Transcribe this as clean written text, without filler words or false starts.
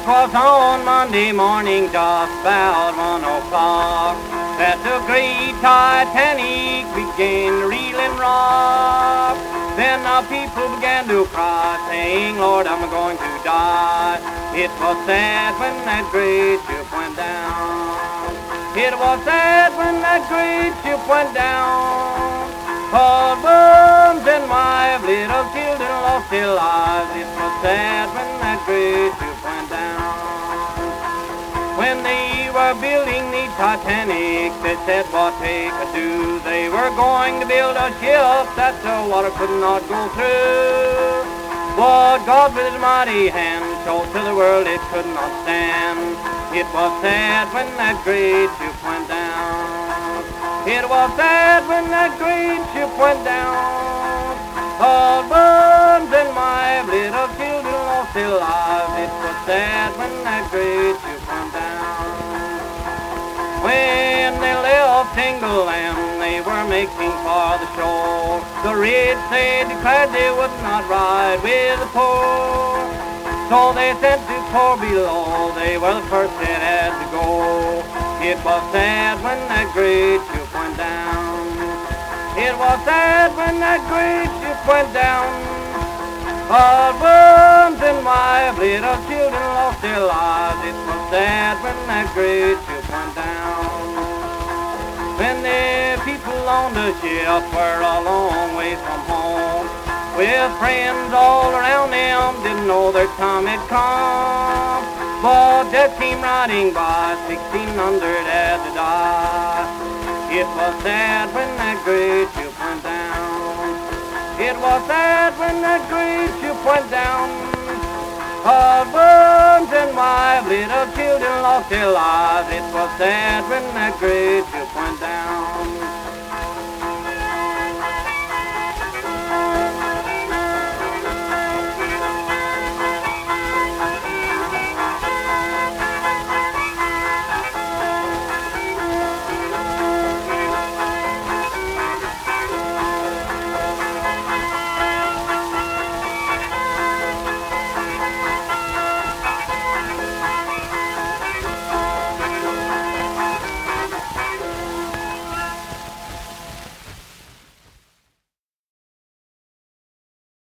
'Twas on Monday morning, just about 1 o'clock, that the great Titanic began to reel and rock. Then the people began to cry, saying, Lord, I'm going to die. It was sad when that great ship went down. It was sad when that great ship went down. Husbands and wives, little children lost their lives. It was sad when that great ship went down. When they were building the Titanic, they said what they could do. They were going to build a ship that the water could not go through. But God with his mighty hand showed to the world it could not stand. It was sad when that great ship went down. It was sad when that great ship went down. Husbands and wives, little children lost their lives. It was sad when that great ship went down. When they left England, they were making for the shore. The rich, they declared they would not ride with the poor. So they sent to poor below, they were the first that had to go. It was sad when that great ship went down. It was sad when that great ship went down. Husbands and wives, little children lost their lives. It was sad when that great ship went down. When the people on the ship were a long way from home, with friends all around them, didn't know their time had come. But death came riding by, 1,600 had to die. It was sad when that great ship went down. It was sad when that great ship went down. Husbands and wives, little children lost their lives. It was sad when that great ship went down.